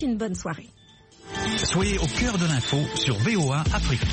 Une bonne soirée. Soyez au cœur de l'info sur VOA Afrique.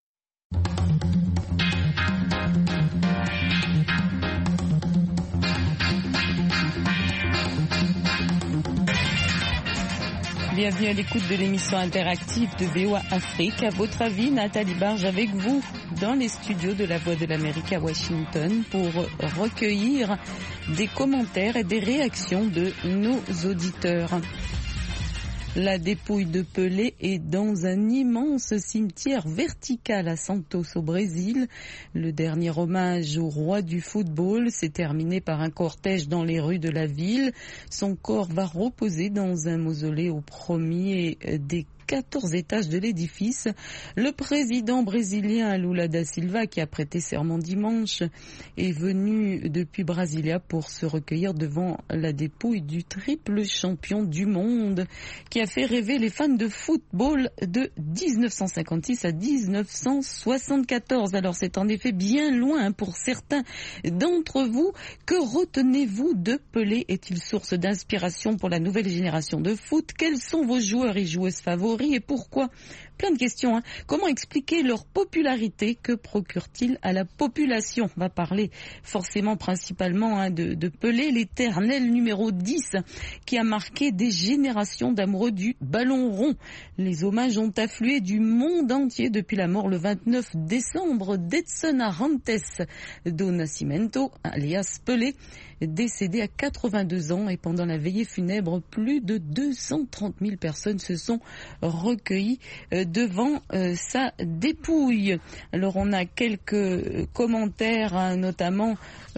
Bienvenue à l'écoute de l'émission interactive de VOA Afrique. À votre avis, Nathalie Barge avec vous dans les studios de la Voix de l'Amérique à Washington pour recueillir des commentaires et des réactions de nos auditeurs. La dépouille de Pelé est dans un immense cimetière vertical à Santos au Brésil. Le dernier hommage au roi du football s'est terminé par un cortège dans les rues de la ville. Son corps va reposer dans un mausolée au premier des 14 étages de l'édifice. Le président brésilien Lula da Silva, qui a prêté serment dimanche, est venu depuis Brasilia pour se recueillir devant la dépouille du triple champion du monde qui a fait rêver les fans de football de 1956 à 1974. Alors c'est en effet bien loin pour certains d'entre vous. Que retenez-vous de Pelé? Est-il source d'inspiration pour la nouvelle génération de foot? Quels sont vos joueurs et joueuses favoris et pourquoi? Plein de questions. Comment expliquer leur popularité? Que procure-t-il à la population? On va parler forcément principalement de Pelé, l'éternel numéro 10 qui a marqué des générations d'amoureux du ballon rond. Les hommages ont afflué du monde entier depuis la mort le 29 décembre d'Edson Arantes do Nascimento, alias Pelé, décédé à 82 ans, et pendant la veillée funèbre, plus de 230 000 personnes se sont recueillies devant sa dépouille. Alors on a quelques commentaires, notamment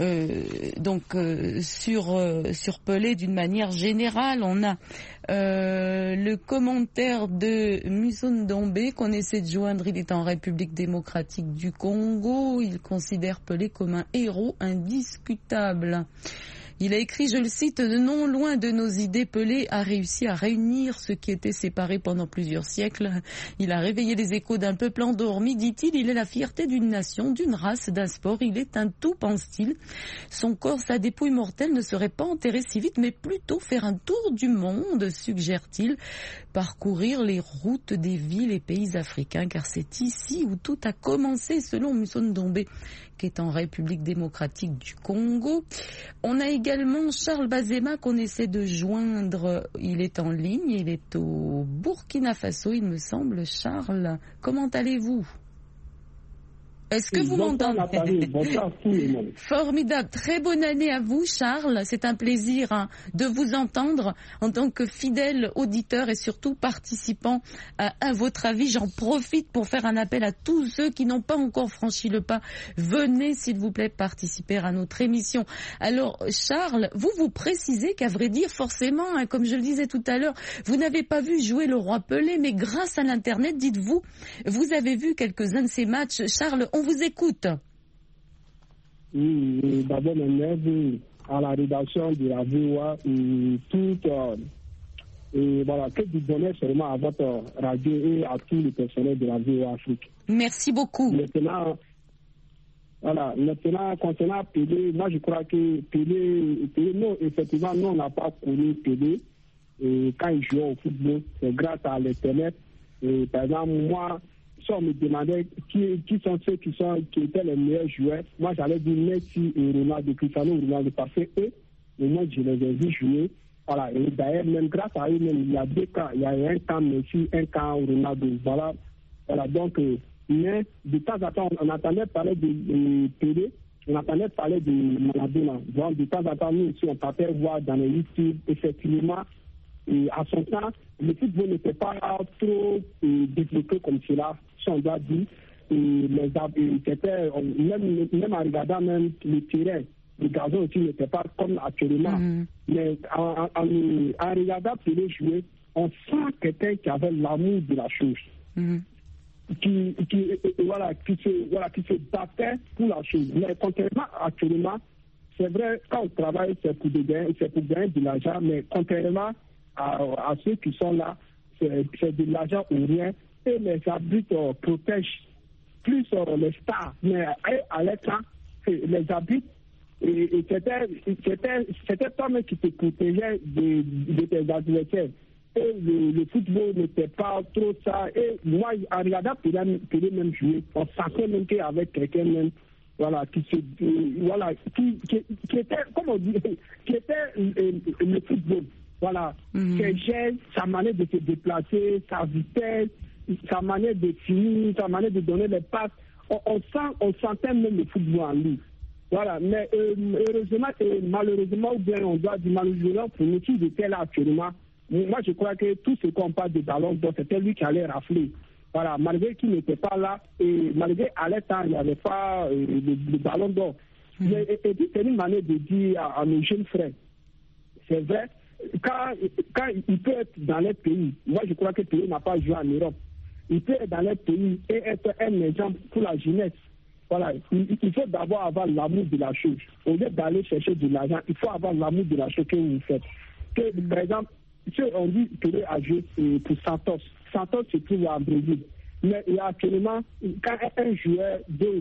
sur Pelé d'une manière générale. On a le commentaire de Musondombe qu'on essaie de joindre. Il est en République démocratique du Congo. Il considère Pelé comme un héros indiscutable. Il a écrit, je le cite, « Non loin de nos idées, Pelé a réussi à réunir ceux qui étaient séparés pendant plusieurs siècles. Il a réveillé les échos d'un peuple endormi, dit-il. Il est la fierté d'une nation, d'une race, d'un sport. Il est un tout, pense-t-il. Son corps, sa dépouille mortelle ne serait pas enterré si vite, mais plutôt faire un tour du monde, suggère-t-il. Parcourir les routes des villes et pays africains, car c'est ici où tout a commencé, selon Musondombe, qui est en République démocratique du Congo. On a également Charles Bazema qu'on essaie de joindre. Il est en ligne, il est au Burkina Faso, il me semble. Charles, comment allez-vous ? Est-ce que vous m'entendez? Formidable. Très bonne année à vous, Charles. C'est un plaisir de vous entendre en tant que fidèle auditeur et surtout participant à votre avis. J'en profite pour faire un appel à tous ceux qui n'ont pas encore franchi le pas. Venez, s'il vous plaît, participer à notre émission. Alors, Charles, vous précisez qu'à vrai dire, forcément, comme je le disais tout à l'heure, vous n'avez pas vu jouer le roi Pelé, mais grâce à l'Internet, dites-vous, vous avez vu quelques-uns de ces matchs. Charles, on vous écoute. Oui, d'abord, merci à la rédaction de la VOA et voilà, que vous donnez seulement à votre radio et à tous les personnels de la VOA Afrique. Merci beaucoup. Maintenant, concernant Pelé, moi je crois que Pelé non, effectivement, nous on n'a pas connu Pelé quand il jouait au football. C'est grâce à l'Internet. Par exemple, moi, si on me demandait qui sont ceux qui étaient les meilleurs joueurs, moi j'allais dire Messi et Ronaldo, Cristiano Ronaldo, parce que eux, au moins je les ai vus jouer. Voilà, et d'ailleurs, même grâce à eux, même, il y a deux cas, il y a un cas Messi, un cas Ronaldo. Voilà, donc, mais de temps en temps, on entendait parler de Pelé, on entendait parler de Maradona. Donc, de temps en temps, nous aussi, on partait voir dans les YouTube, effectivement. Et à son temps, le football n'était pas trop développé comme cela, si on doit dire. Et même en regardant même le terrain, le gazon aussi n'était pas comme actuellement. Mais en regardant Pelé jouer, on sent quelqu'un qui avait l'amour de la chose. Qui se battait pour la chose. Mais contrairement actuellement, c'est vrai, quand on travaille, c'est pour gagner de l'argent, mais contrairement à ceux qui sont là, c'est de l'argent ou rien, et les arbitres protègent plus les stars. Mais à l'état, les arbitres, c'était toi-même qui te protégeait de tes adversaires. et le football n'était pas trop ça. Et moi, en regardant Pelé même jouer, on sentait même qu'avec quelqu'un même, voilà, qui était, comme on dit, qui était le football. Voilà, ses gestes, sa manière de se déplacer, sa vitesse, sa manière de finir, sa manière de donner les passes. On sentait même le football en lui. Voilà, mais heureusement et malheureusement, ou bien on doit dire malheureusement pour nous qui étaient là actuellement, moi je crois que tout ce qu'on parle de ballon d'or, c'était lui qui allait rafler. Voilà, malgré qu'il n'était pas là, et malgré à l'état, il n'y avait pas le ballon d'or. Mais et puis c'est une manière de dire à nos jeunes frères, c'est vrai, quand il peut être dans les pays, moi je crois que le pays n'a pas joué en Europe, il peut être dans les pays et être un exemple pour la jeunesse. Voilà, il faut d'abord avoir l'amour de la chose. Au lieu d'aller chercher de l'argent, il faut avoir l'amour de la chose que vous faites. Par exemple, si on dit que Pelé a joué pour Santos, Santos se trouve en Brésil. Mais actuellement, quand un joueur, deux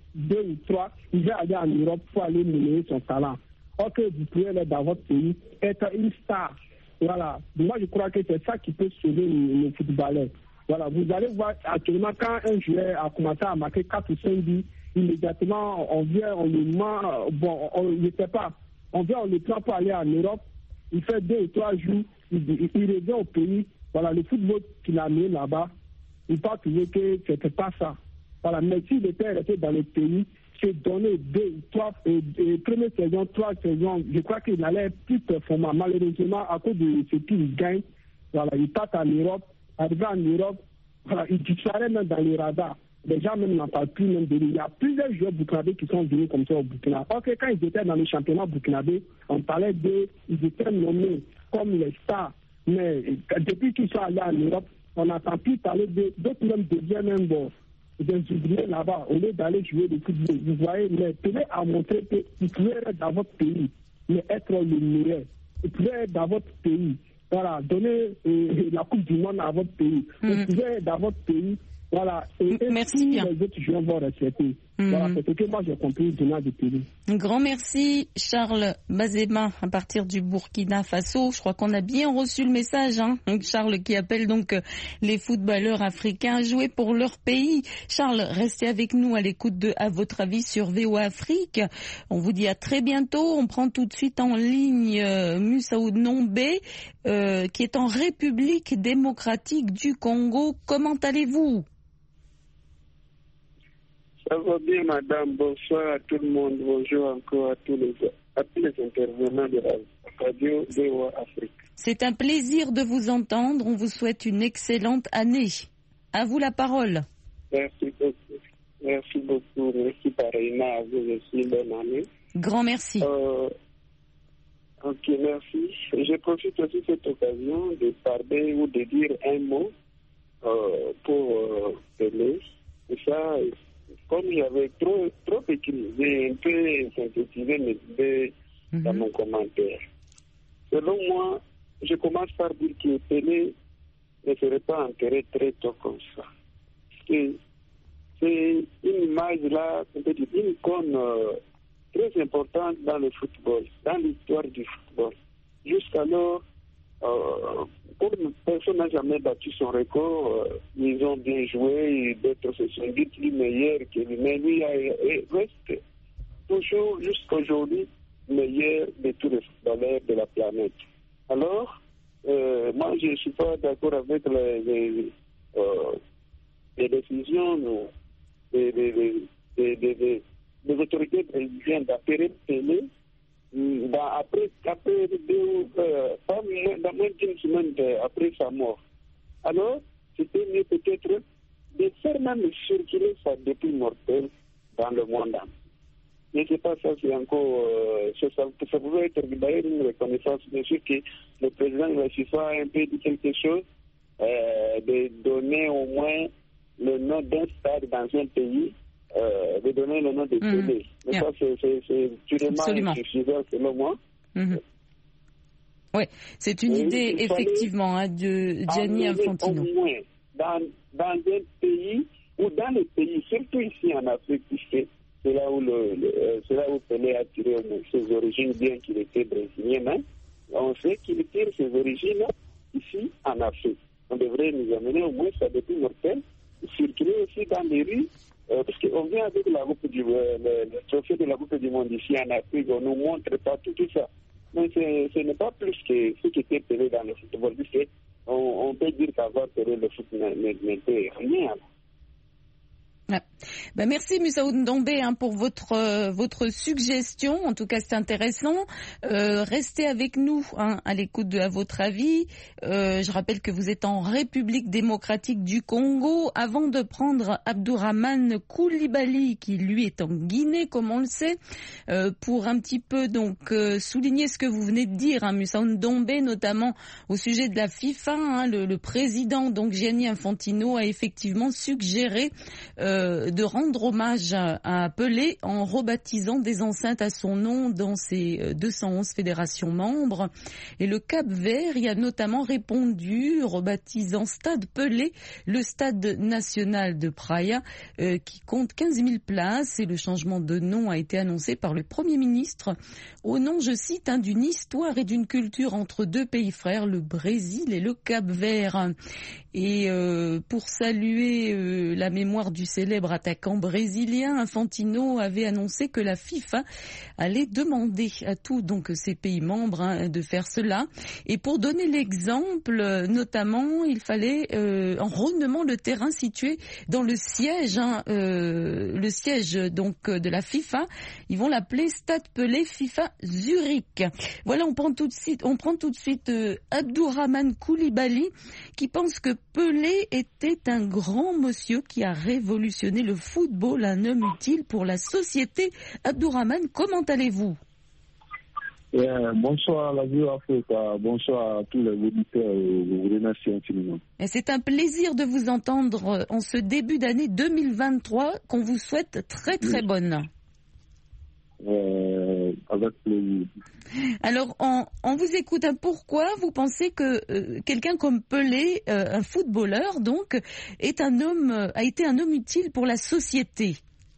ou trois, il va aller en Europe pour aller mener son talent. Or que vous pouvez aller dans votre pays, être une star. Voilà, moi je crois que c'est ça qui peut sauver le footballeur. Voilà, vous allez voir actuellement quand un joueur a commencé à marquer 4 ou 5 buts, immédiatement on vient, on le ment, bon, on ne sait pas, on vient, on le prend pour aller en Europe, il fait 2 ou 3 jours, il revient au pays, voilà, le football qu'il a mis là-bas, il peut trouver que c'était pas ça. Voilà, mais s'il était resté dans le pays, c'est donné 2 ou 3, première saison, 3 saisons, je crois qu'il allait plus performant. Malheureusement, à cause de ce qu'il gagne, voilà, il part en Europe. Arrivé en Europe, voilà, il disparaît même dans les radars. Les gens même n'en parlent plus même de lui. Il y a plusieurs joueurs burkinabés qui sont venus comme ça au Burkina. Ok, quand ils étaient dans le championnat burkinabé, on parlait d'eux, ils étaient nommés comme les stars. Mais depuis qu'ils sont allés en Europe, on n'entend plus parler d'eux. D'autres même deviennent même des ouvriers là-bas, au lieu d'aller jouer le football. Vous voyez, mais Pelé a montré qu'il pouvait être dans votre pays, mais être le meilleur. Il pouvait être dans votre pays. Voilà, donner la Coupe du Monde à votre pays. Vous pouvez dans votre pays, voilà, et merci bien. Les autres joueurs vont respecter. Voilà, c'est ce que moi j'ai compris du nom du pays. Un grand merci, Charles Bazema, à partir du Burkina Faso. Je crois qu'on a bien reçu le message, hein. Donc, Charles qui appelle donc les footballeurs africains à jouer pour leur pays. Charles, restez avec nous à l'écoute de À votre avis sur VOA Afrique. On vous dit à très bientôt. On prend tout de suite en ligne Moussaoud Nombe, qui est en République démocratique du Congo. Comment allez-vous? Ça va bien, madame. Bonsoir à tout le monde. Bonjour encore à tous les intervenants de la radio VOA Afrique. C'est un plaisir de vous entendre. On vous souhaite une excellente année. À vous la parole. Merci beaucoup. Merci beaucoup. Merci pareillement à vous aussi. Bonne année. Grand merci. Ok, merci. Je profite aussi de cette occasion de parler ou de dire un mot pour Pelé. Et ça, comme j'avais trop écrit, j'ai un peu synthétisé mes idées dans mon commentaire. Selon moi, je commence par dire que Pelé ne serait pas enterré très tôt comme ça. C'est une image là, peut-être une icône très importante dans le football, dans l'histoire du football. Jusqu'alors, personne n'a jamais battu son record. Ils ont bien joué, d'autres se sont dit plus meilleurs que lui, mais lui reste toujours jusqu'aujourd'hui meilleur de tous les footballeurs de la planète. Alors, moi je ne suis pas d'accord avec les décisions des autorités brésiliennes d'appeler Pelé. Après pas moins d'une semaine après sa mort. Alors, c'était mieux peut-être de faire même circuler sa dépouille mortelle dans le monde. Je ne sais pas, ça c'est encore... ça pouvait être d'ailleurs une reconnaissance. Bien sûr que le président de la FIFA a un peu dit quelque chose, de donner au moins le nom d'un stade dans un pays, de donner le nom de Pelé. Mais ça, c'est purement insuffisant selon moi. Oui, c'est une idée effectivement de Gianni Infantino. Au moins, dans un pays, ou dans les pays, surtout ici en Afrique, puisque c'est là où Pelé a tiré ses origines, bien qu'il était brésilien. Hein. On sait qu'il tire ses origines ici en Afrique. On devrait nous amener au moins à des plus mortels, circuler aussi dans les rues, parce qu'on vient avec le trophée de la Coupe du Monde ici en Afrique, on nous montre partout tout ça. Mais ce n'est pas plus que ce qui était Pelé dans le football. On peut dire qu'avoir Pelé le foot n'était rien. Ah. Ben merci Moussaoud Ndombé pour votre suggestion. En tout cas, c'est intéressant. Restez avec nous à l'écoute à votre avis. Je rappelle que vous êtes en République démocratique du Congo. Avant de prendre Abdourahmane Koulibaly, qui lui est en Guinée, comme on le sait, pour un petit peu donc souligner ce que vous venez de dire, Moussaoud Ndombé, notamment au sujet de la FIFA. Le président donc Gianni Infantino a effectivement suggéré de rendre hommage à Pelé en rebaptisant des enceintes à son nom dans ses 211 fédérations membres. Et le Cap-Vert y a notamment répondu, rebaptisant Stade Pelé, le stade national de Praia, qui compte 15 000 places. Et le changement de nom a été annoncé par le Premier ministre au nom, je cite, d'une histoire et d'une culture entre deux pays frères, le Brésil et le Cap-Vert. Et pour saluer la mémoire du célèbre attaquant brésilien, Infantino avait annoncé que la FIFA allait demander à tous donc ces pays membres de faire cela. Et pour donner l'exemple, notamment, il fallait en renommant le terrain situé dans le siège donc de la FIFA. Ils vont l'appeler Stade Pelé FIFA Zurich. Voilà, on prend tout de suite Abdourahmane Koulibaly, qui pense que Pelé était un grand monsieur qui a révolutionné le football, un homme utile pour la société. Abdourahmane, comment allez-vous? Bonsoir à la Vue Africa, bonsoir à tous les auditeurs, je vous remercie infiniment. C'est un plaisir de vous entendre en ce début d'année 2023 qu'on vous souhaite très très bonne. Avec plaisir. Alors, on vous écoute. Pourquoi vous pensez que quelqu'un comme Pelé, un footballeur donc, a été un homme utile pour la société?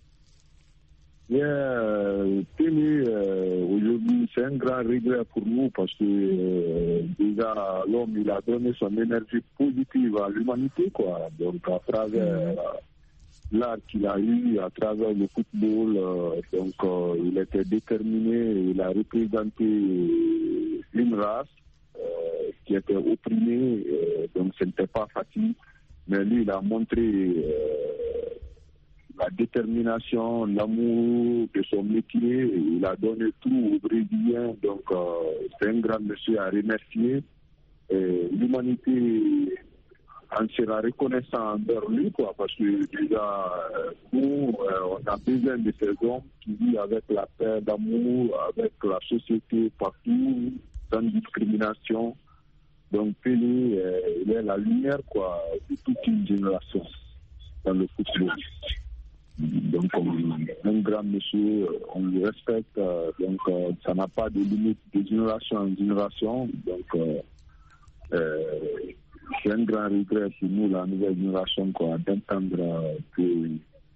Pelé, aujourd'hui, c'est un grand regret pour nous parce que déjà l'homme, il a donné son énergie positive à l'humanité, quoi. Donc, à travers l'art qu'il a eu, à travers le football, il était déterminé, il a représenté une race qui était opprimée, donc ce n'était pas facile, mais lui, il a montré la détermination, l'amour de son métier, il a donné tout aux Brésiliens, donc c'est un grand monsieur à remercier. L'humanité en sera reconnaissant envers lui, quoi, parce que déjà, nous, on a besoin de ces hommes qui vivent avec la paix, d'amour, avec la société partout, sans discrimination. Donc, Pelé, il est la lumière, quoi, de toute une génération dans le football. Donc, un grand monsieur, on le respecte, donc ça n'a pas de limite de génération en génération. Donc, c'est un grand regret pour nous, la nouvelle génération, quoi, d'entendre que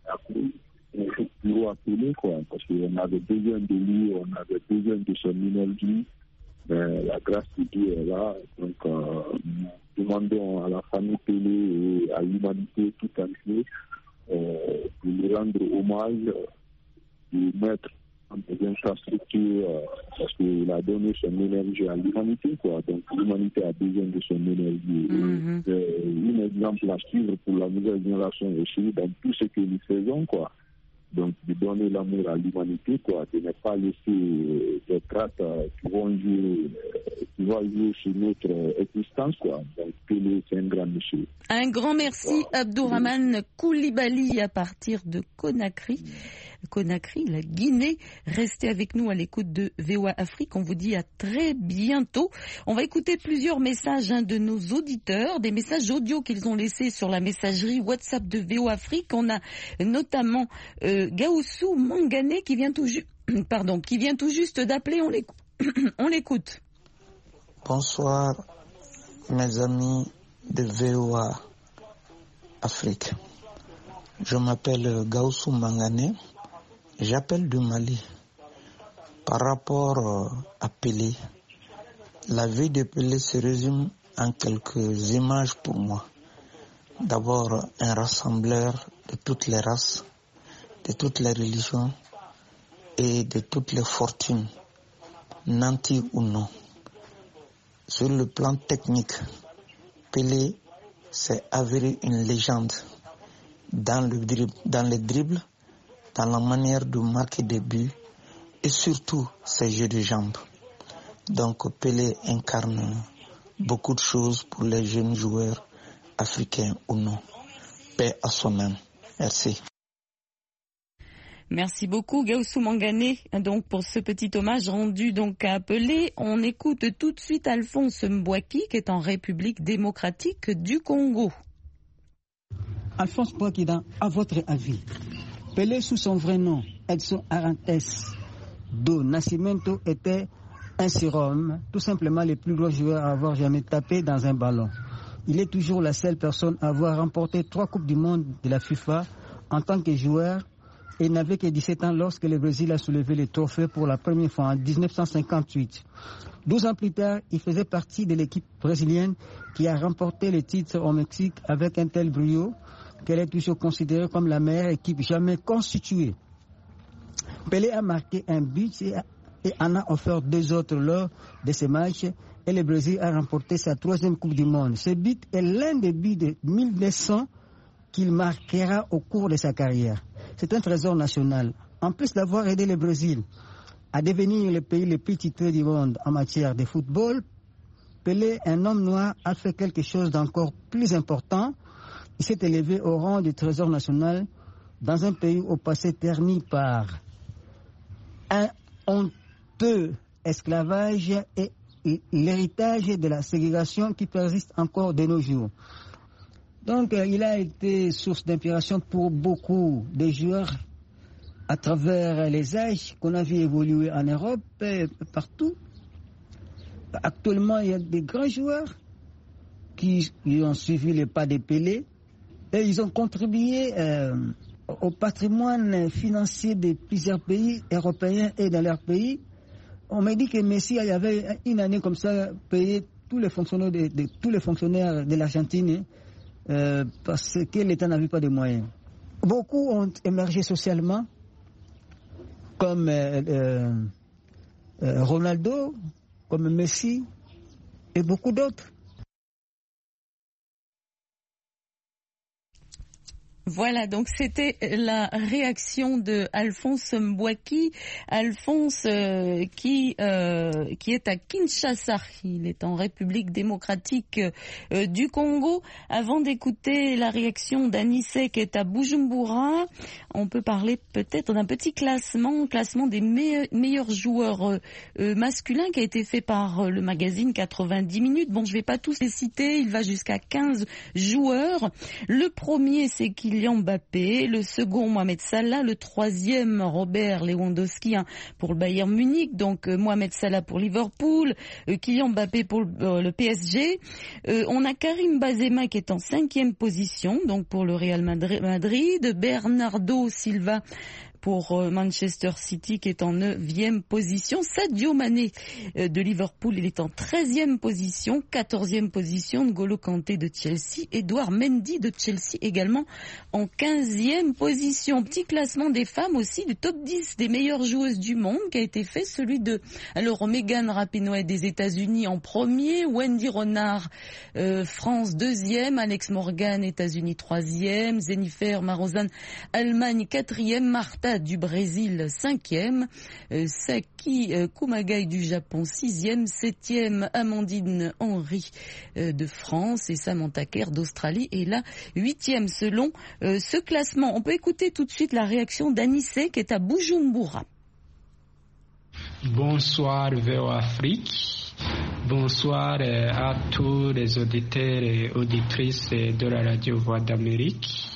faut appeler, quoi, parce qu'on avait besoin de lui, on avait besoin de son énergie, mais la grâce de Dieu est là. Donc, nous demandons à la famille Pelé et à l'humanité tout entière de lui rendre hommage, de mettre en des infrastructures, parce qu'il a donné son énergie à l'humanité, quoi. Donc l'humanité a besoin de son énergie. C'est un exemple à suivre pour la nouvelle génération aussi, dans tout ce que nous faisons, quoi. Donc de donner l'amour à l'humanité, quoi, de ne pas laisser des traces qui vont jouer sur notre existence, quoi. Donc Pelé, c'est un grand monsieur. Un grand merci, Abdourahmane Koulibaly, à partir de Conakry, la Guinée. Restez avec nous à l'écoute de VOA Afrique. On vous dit à très bientôt. On va écouter plusieurs messages de nos auditeurs, des messages audio qu'ils ont laissés sur la messagerie WhatsApp de VOA Afrique. On a notamment Gaoussou Mangané qui vient tout juste d'appeler. On l'écoute. Bonsoir mes amis de VOA Afrique. Je m'appelle Gaoussou Mangané. J'appelle du Mali. Par rapport à Pelé, la vie de Pelé se résume en quelques images pour moi. D'abord, un rassembleur de toutes les races, de toutes les religions et de toutes les fortunes, nantis ou non. Sur le plan technique, Pelé s'est avéré une légende dans les dribbles, dans la manière de marquer des buts et surtout ses jeux de jambes. Donc Pelé incarne beaucoup de choses pour les jeunes joueurs africains ou non. Paix à son âme. Merci. Merci beaucoup Gaoussou Mangané donc pour ce petit hommage rendu donc à Pelé. On écoute tout de suite Alphonse Mbouaki qui est en République démocratique du Congo. Alphonse Mbouaki, à votre avis, Pelé sous son vrai nom, Edson Arantes do Nascimento, était un surhomme, tout simplement le plus gros joueur à avoir jamais tapé dans un ballon. Il est toujours la seule personne à avoir remporté 3 Coupes du Monde de la FIFA en tant que joueur et n'avait que 17 ans lorsque le Brésil a soulevé le trophée pour la première fois en 1958. 12 ans plus tard, il faisait partie de l'équipe brésilienne qui a remporté le titre au Mexique avec un tel brio qu'elle est toujours considérée comme la meilleure équipe jamais constituée. Pelé a marqué un but et en a offert 2 autres lors de ces matchs et le Brésil a remporté sa 3e Coupe du Monde. Ce but est l'un des buts de 1200 qu'il marquera au cours de sa carrière. C'est un trésor national. En plus d'avoir aidé le Brésil à devenir le pays le plus titré du monde en matière de football, Pelé, un homme noir, a fait quelque chose d'encore plus important. Il s'est élevé au rang du trésor national dans un pays au passé terni par un honteux esclavage et l'héritage de la ségrégation qui persiste encore de nos jours. Donc, il a été source d'inspiration pour beaucoup de joueurs à travers les âges qu'on a vu évoluer en Europe et partout. Actuellement, il y a des grands joueurs qui ont suivi les pas de Pelé et ils ont contribué au patrimoine financier de plusieurs pays européens et dans leur pays. On m'a dit que Messi, il y avait une année comme ça, payé tous les fonctionnaires de l'Argentine parce que l'État n'avait pas de moyens. Beaucoup ont émergé socialement, comme Ronaldo, comme Messi et beaucoup d'autres. Voilà, donc c'était la réaction de Alphonse Mbouaki. Alphonse qui est à Kinshasa, il est en République démocratique du Congo. Avant d'écouter la réaction d'Anissé qui est à Bujumbura, on peut parler peut-être d'un petit classement des meilleurs joueurs masculins qui a été fait par le magazine 90 minutes. Bon, je vais pas tous les citer, il va jusqu'à 15 joueurs. Le premier, c'est Kylian Mbappé, le second Mohamed Salah, le troisième Robert Lewandowski pour le Bayern Munich, donc Mohamed Salah pour Liverpool, Kylian Mbappé pour le PSG. On a Karim Benzema qui est en 5e position, donc pour le Real Madrid, Bernardo Silva pour Manchester City qui est en 9e position. Sadio Mané de Liverpool, il est en 13e position. 14e position, N'Golo Kanté de Chelsea. Edouard Mendy de Chelsea également en 15e position. Petit classement des femmes aussi du top 10 des meilleures joueuses du monde qui a été fait. Celui de Megan Rapinoe des États-Unis en premier. Wendy Renard, France 2e. Alex Morgan, États-Unis 3e. Jennifer Marozan, Allemagne 4e. Martha du Brésil 5e, Saki Kumagai du Japon 6e, 7e Amandine Henry de France et Samantha Kerr d'Australie est là 8e selon ce classement. On peut écouter tout de suite la réaction d'Anissé qui est à Bujumbura. Bonsoir VOA Afrique, bonsoir à tous les auditeurs et auditrices de la radio Voix d'Amérique.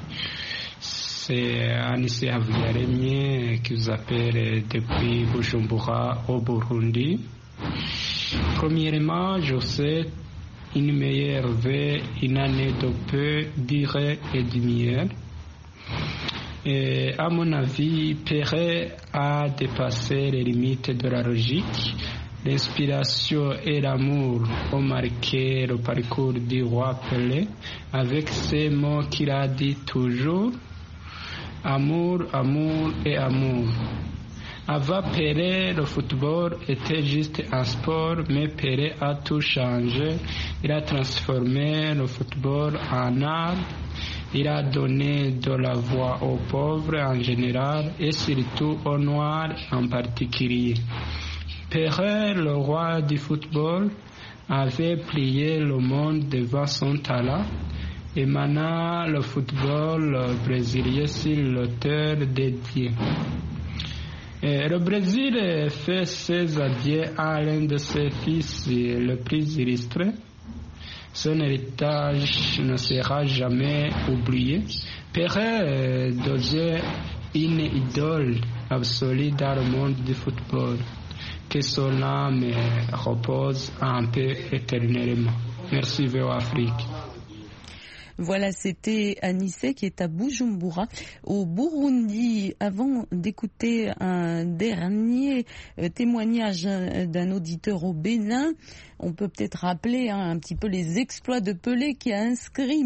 C'est Anissé Havuyaremye qui vous appelle depuis Bujumbura au Burundi. Premièrement, je souhaite une meilleure vie, une année de paix, durée et de lumière. Et à mon avis, Pelé a dépassé les limites de la logique L'inspiration et l'amour ont marqué le parcours du roi Pelé avec ces mots qu'il a dit toujours: amour, amour et amour. Avant Pelé, le football était juste un sport, mais Pelé a tout changé. Il a transformé le football en art. Il a donné de la voix aux pauvres en général et surtout aux Noirs en particulier. Pelé, le roi du football, avait plié le monde devant son talent. Et maintenant, le football brésilien, c'est l'auteur dédié. Le Brésil fait ses adieux à l'un de ses fils le plus illustré. Son héritage ne sera jamais oublié. Pelé devient une idole absolue dans le monde du football. Que son âme repose en paix éternellement. Merci VOA Afrique. Voilà, c'était Anissé qui est à Bujumbura, au Burundi. Avant d'écouter un dernier témoignage d'un auditeur au Bénin, on peut peut-être rappeler un petit peu les exploits de Pelé, qui a inscrit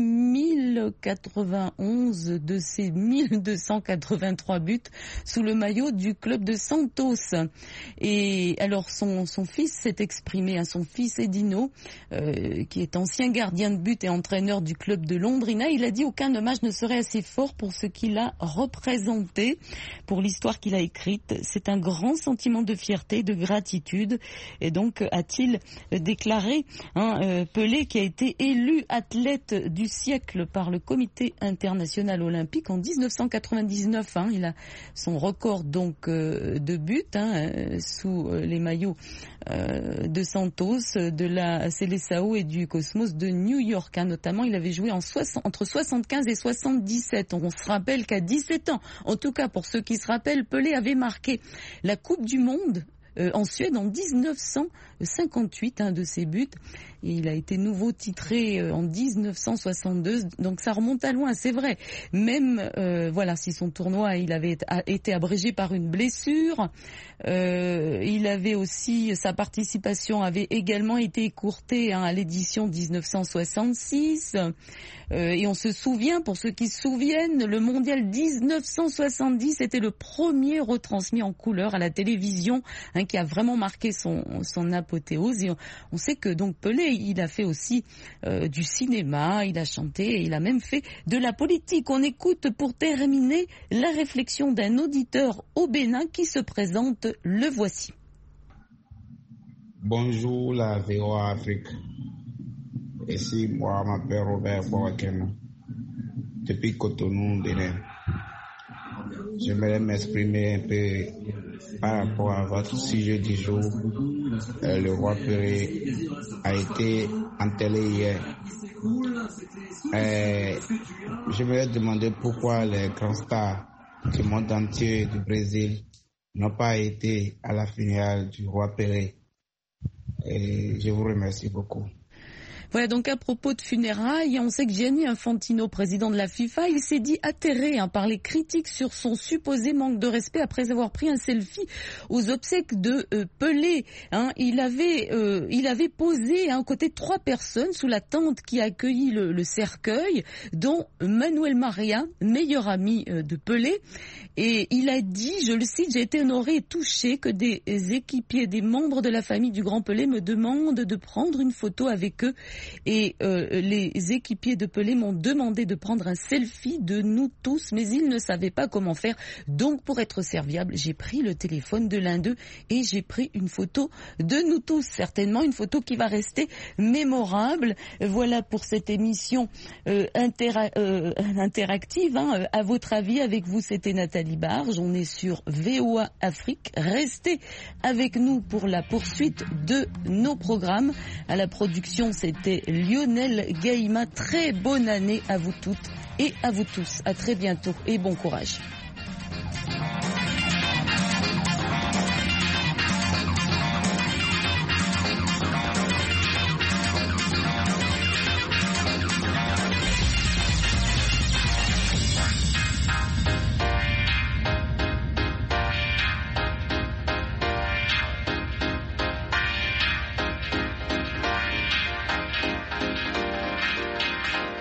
1091 de ses 1283 buts sous le maillot du club de Santos. Et alors son fils s'est exprimé, son fils Edino, qui est ancien gardien de but et entraîneur du club de Londrina. Il a dit: aucun hommage ne serait assez fort pour ce qu'il a représenté, pour l'histoire qu'il a écrite. C'est un grand sentiment de fierté, de gratitude. Et donc a-t-il déclaré Pelé, qui a été élu athlète du siècle par le Comité international olympique en 1999. Il a son record donc de buts sous les maillots de Santos, de la Seleção et du Cosmos de New York. Notamment, il avait joué entre 75 et 77. On se rappelle qu'à 17 ans, en tout cas pour ceux qui se rappellent, Pelé avait marqué la Coupe du Monde en Suède en 1958, de ses buts. Et il a été nouveau titré en 1962, donc ça remonte à loin, c'est vrai. Même si son tournoi il avait été abrégé par une blessure, il avait aussi, sa participation avait également été écourtée à l'édition 1966. Et on se souvient, pour ceux qui se souviennent, le mondial 1970 était le premier retransmis en couleur à la télévision, qui a vraiment marqué son apothéose. Et on sait que donc Pelé, il a fait aussi du cinéma, il a chanté et il a même fait de la politique. On écoute pour terminer la réflexion d'un auditeur au Bénin qui se présente. Le voici. Bonjour la VOA Afrique. Ici, moi, je m'appelle Robert Boakema, depuis Cotonou, Bénin. J'aimerais m'exprimer un peu par rapport à votre sujet du jour. Le roi Pelé a été enterré hier. J'aimerais demander pourquoi les grands stars du monde entier du Brésil n'ont pas été à la funéraille du roi Pelé. Et je vous remercie beaucoup. Voilà, donc à propos de funérailles, on sait que Gianni Infantino, président de la FIFA, il s'est dit atterré par les critiques sur son supposé manque de respect après avoir pris un selfie aux obsèques de Pelé. Il avait posé à côté de 3 personnes sous la tente qui a accueilli le cercueil, dont Manuel Maria, meilleur ami de Pelé. Et il a dit, je le cite: j'ai été honoré et touché que des équipiers, des membres de la famille du grand Pelé me demandent de prendre une photo avec eux. Et les équipiers de Pelé m'ont demandé de prendre un selfie de nous tous, mais ils ne savaient pas comment faire. Donc pour être serviable, j'ai pris le téléphone de l'un d'eux et j'ai pris une photo de nous tous, certainement une photo qui va rester mémorable. Voilà pour cette émission interactive. À votre avis, avec vous, c'était Nathalie Barge. On est sur VOA Afrique. Restez avec nous pour la poursuite de nos programmes. À la production, c'était Lionel Gaïma. Très bonne année à vous toutes et à vous tous. À très bientôt et bon courage.